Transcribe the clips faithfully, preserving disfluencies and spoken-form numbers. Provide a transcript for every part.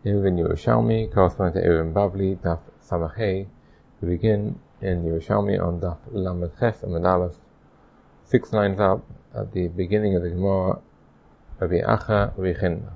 Eruvin Yerushalmi, corresponding to Eruvin Bavli, Daf Samachay. We begin in Yerushalmi on Daf Lamed Ches and Medalef, six lines up at the beginning of the Gemara, Rabbi Acha, Rabbi Chinna.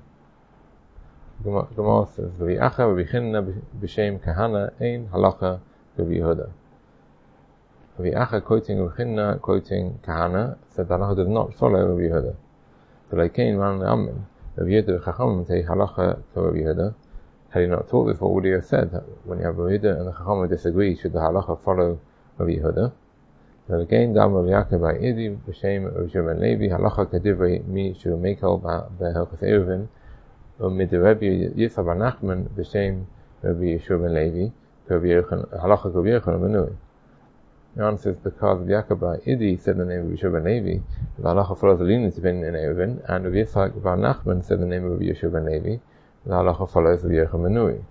Gemara says, Rabbi Acha, Rabbi Chinna, B'Shem Kahana, Ein Halacha, Rabbi Yehuda. Rabbi Acha, quoting Rabbi Chinna, quoting Kahana, said that Halacha did not follow Rabbi Yehuda. So like Cain, Man, Amen. Rabbi Yehuda, Chacham, say Halacha to Rabbi Yehuda. Had he not taught this, what would he have said? When you have Rabbi Yehuda and the Chacham disagree, should the Halacha follow Rabbi Yehuda? So again, Dam Rabbi Yaakov by Idi, B'Shem Rabbi Shua ben Levi, Halacha Kadivrei Mi Shu Mekel B'Helchas Eruvin, Umid Rabbi Yitzchak bar Nachman, B'Shem Rabbi Shua ben Levi, Halacha Rabbi Yochanan ben Nui. The answer is because Rabbi Yaakov by Idi said the name of Rabbi Shua ben Levi, the Halacha follows the leniency in Eruvin, and Rabbi Yitzchak bar Nachman said the name of Rabbi Shua ben Levi, the Halacha follows Rabbi Yochanan ben Nui.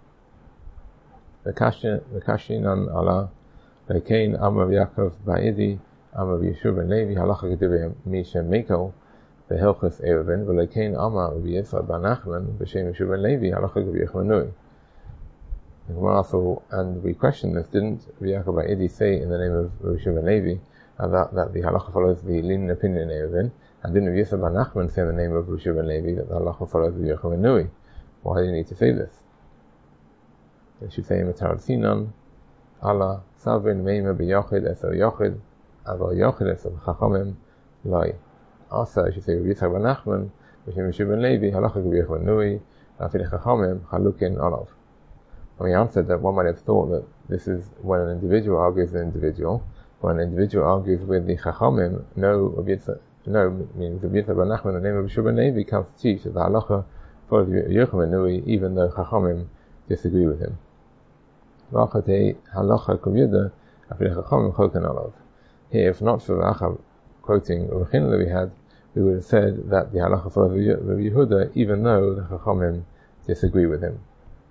The Kashin on Allah, Kain Amar Yaakov Ba'idi, Amar Yeshua ben Levi, Halacha Kedivrei Mi Shem Mekel, B'Helchas Eruvin, V'Kain Amar Rabbi Yitzchak bar Nachman, B'Shem Yeshua ben Levi, Halacha Rabbi Yochanan ben Nui. The Gemara also, and we question this, didn't Rabbi Yaakov Ba'idi say in the name of Rabbi Yeshua ben Levi uh, that, that the Halacha follows the lenient opinion in Eruvin, and didn't Rabbi Yitzchak bar Nachman say in the name of Rabbi Yeshua ben Levi that the Halacha follows Rabbi Yochanan ben Nui? Why do you need to say this? They should say Matar Sinan, Allah, Savin, Meima, B'Yochid, Eser Yochid, Aval Yochid, Eser Chachamim, Lai. Also, I should say Rabbi Yitzchak bar Nachman, B'Shem Yeshua ben Levi, Halacha Rabbi Yochanan ben Nui, Afil Chachamim, Chalukin, Olav. And we answered that one might have thought that this is when an individual argues with an individual. When an individual argues with the Chachamim, no, Rabbi Yitzchak, no, means Rabbi Yitzchak bar Nachman, the name of Yeshua ben Levi, comes to teach that the Halacha follows Rabbi Yochanan ben Nui, even though Chachamim disagree with him. Here, if not for Rachav quoting Rabbi Chinna we had, we would have said that the halacha follows Rabbi Yehuda, even though the Chachamim disagree with him.